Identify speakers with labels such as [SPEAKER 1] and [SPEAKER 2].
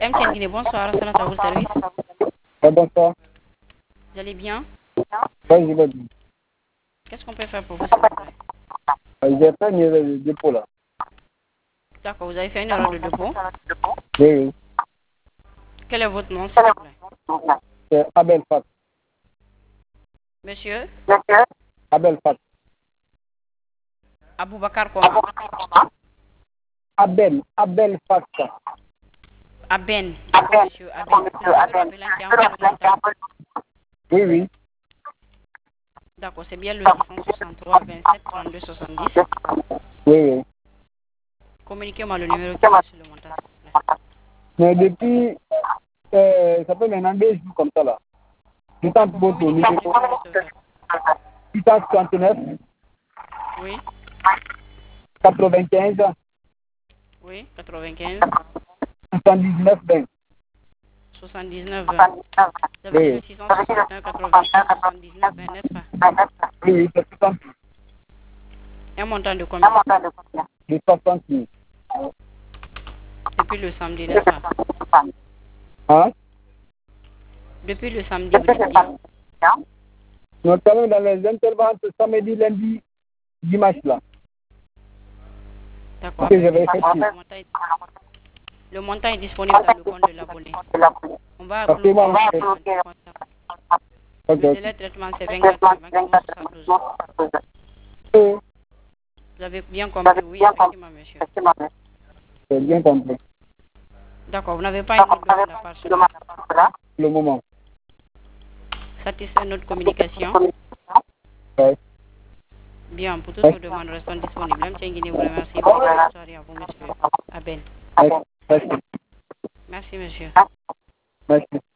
[SPEAKER 1] MTN Guinée, bonsoir, salam à vous le service.
[SPEAKER 2] Bonsoir.
[SPEAKER 1] Vous allez bien?
[SPEAKER 2] Oui, je vais bien.
[SPEAKER 1] Qu'est-ce qu'on peut faire pour vous, s'il vous plaît?
[SPEAKER 2] J'ai fait une erreur de dépôt là.
[SPEAKER 1] D'accord, vous avez fait une erreur de dépôt.
[SPEAKER 2] Oui, oui.
[SPEAKER 1] Quel est votre nom, s'il vous plaît?
[SPEAKER 2] C'est Abel Fat.
[SPEAKER 1] Monsieur
[SPEAKER 2] Abel Fat.
[SPEAKER 1] Aboubakar comment?
[SPEAKER 2] Abel Fat.
[SPEAKER 1] Aben. D'accord, monsieur Aben. C'est le numéro appelé qui est en fait le montant.
[SPEAKER 2] Oui, oui.
[SPEAKER 1] D'accord, c'est bien le 663 27 32 70.
[SPEAKER 2] Oui, oui.
[SPEAKER 1] Communiquez-moi le numéro qui est sur le montant, s'il vous plaît.
[SPEAKER 2] Mais depuis, ça fait maintenant 2 jours comme ça là. Je tente
[SPEAKER 1] D'accord,
[SPEAKER 2] beaucoup.
[SPEAKER 1] communiquez le numéro, s'il vous plaît.
[SPEAKER 2] 669,
[SPEAKER 1] Oui,
[SPEAKER 2] 95,
[SPEAKER 1] oui, 95,
[SPEAKER 2] 79, 20.
[SPEAKER 1] 79, 20. Vous avez dit le
[SPEAKER 2] Oui,
[SPEAKER 1] 661 95 79 20, n'est-ce pas?
[SPEAKER 2] oui, oui, c'est 60.
[SPEAKER 1] Un montant de combien?
[SPEAKER 2] De 60 000.
[SPEAKER 1] Depuis le samedi, n'est-ce pas?
[SPEAKER 2] Hein?
[SPEAKER 1] Depuis le samedi, vous dites bien.
[SPEAKER 2] Notamment dans les intervalles samedi, lundi, dimanche là.
[SPEAKER 1] D'accord,
[SPEAKER 2] Que j'avais effectué.
[SPEAKER 1] le montant est disponible dans le compte de l'abonné. On va
[SPEAKER 2] Parce que
[SPEAKER 1] bloquer
[SPEAKER 2] moi,
[SPEAKER 1] le compte. Le délai de traitement, c'est 24 heures, maximum 72 heures. Vous avez bien compris? Oui, effectivement, monsieur.
[SPEAKER 2] C'est bien compris.
[SPEAKER 1] D'accord, vous n'avez pas une autre demande à part cela.
[SPEAKER 2] Le moment.
[SPEAKER 1] Satisfait notre communication.
[SPEAKER 2] Ouais.
[SPEAKER 1] Bien, pour toutes nos demandes restant disponibles. Même Guinée vous remercie. Bonne soirée à vous, monsieur Aben.
[SPEAKER 2] Merci.
[SPEAKER 1] Merci, monsieur.
[SPEAKER 2] Merci.